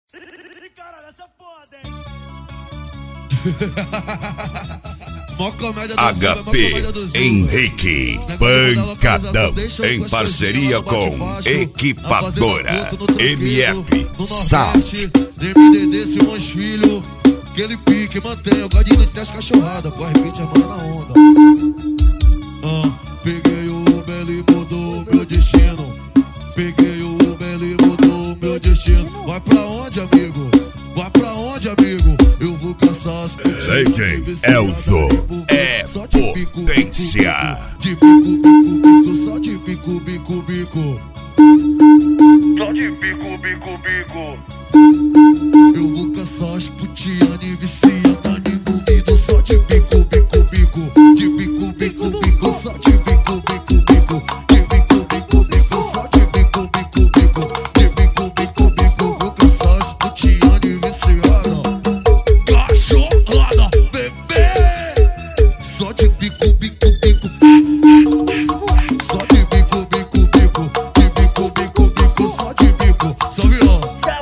Caralho, essa foda, hein? HP Henrique Pancadão, em parceria com Equipadora MF Sound. MDD, Simões Filho, aquele pique, mantém o gadinho de teste cachorrada, corre beat, a mano na onda. Peguei o Uber e mudou meu destino. Peguei o Uber e mudou meu destino. Vai pra onde, amigo? Vai pra onde, amigo? Eu vou caçar as putinhas. DJ Elzo é potência. De bico, bico, bico, só de bico, bico, bico. Só de bico, bico, bico. Eu vou caçar as putinhas e viciada envolvido. Só de bico, bico, bico. De bico, bico, bico, só de bico, bico, bico. De bico, bico, bico, só de bico, bico, bico. De bico, bico, bico, vou caçar as putinhas e viciada. Cachorrada, bebê. Só de bico, bico, bico. Só de bico, bico, bico. De bico, bico, bico, só de bico. Salve, ó.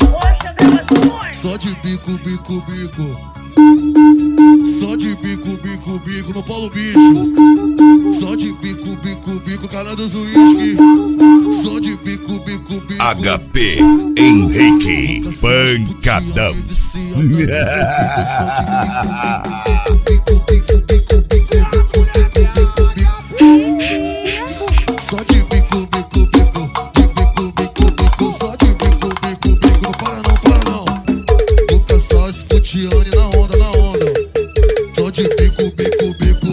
Só de bico, bico, bico. Só de bico, bico, bico no Paulo Bicho. Só de bico, bico, bico, canal dos uísque. Só de bico, bico, bico. HP Henrique Pancadão. Só de bico, bico, bico. De bico, bico, bico. Só de bico, bico, bico. Não para não, para não. Vou caçar esse putiane na onda, na onda. Só de bico, bico, bico.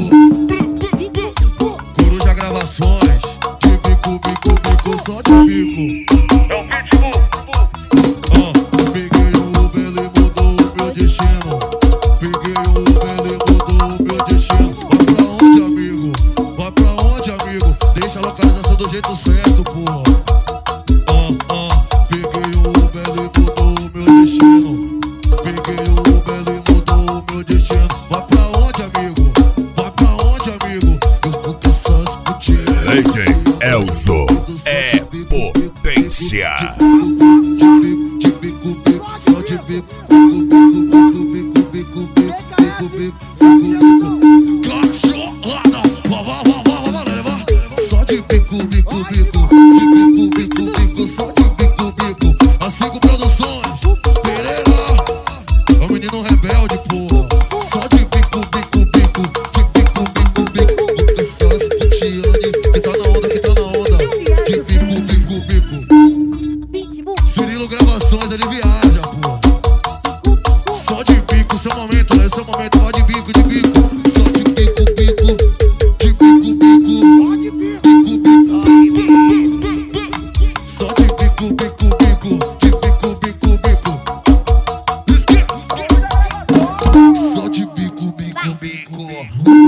Coruja Gravações. De bico, bico, bico. Só de bico. É o Pitbull. Peguei o Uber e mudou o meu destino. Peguei o Uber e mudou o meu destino. Vai pra onde, amigo? Vai pra onde, amigo? Deixa a localização do jeito certo, porra. Peguei o Uber e mudou o meu destino. Peguei o Uber e mudou o meu destino. Vai pra onde, amigo? Vai pra onde, amigo? Eu vou caçar as putinhas. DJ Elzo é potência. De bico, bico, só de bico, bico, bico, bico, bico, bico, bico, bico. Cachorrada, só de bico, bico, bico. De bico, bico, bico, só de bico, bico. As 5 produções, Pereira, é o menino rebelde, porra. Só de bico, bico, bico. De bico, bico, bico. Vou caçar as putiane que tá na onda, que tá na onda. De bico, bico, bico. Cirilo Gravações, ele viaja, porra. Só de bico, seu momento, né? Seu momento, vai de bico, de bico. Só de bico, bico. De bico, bico. Só de bico, bico, bico. De bico, bico, bico. Só de bico, bico, bico.